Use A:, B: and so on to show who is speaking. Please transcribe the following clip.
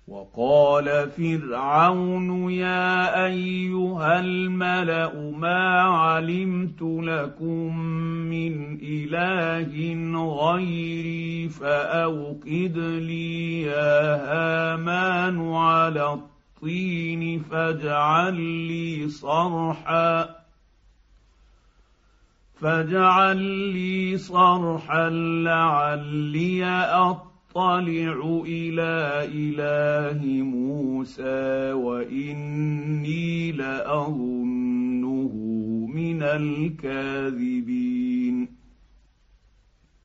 A: وقال فرعون يا ايها الملا ما علمت لكم من اله غيري فاوقد لي يا هامان على الطين فاجعل لي صرحا لعلي اطلع الى اله موسى واني لاظنه من الكاذبين.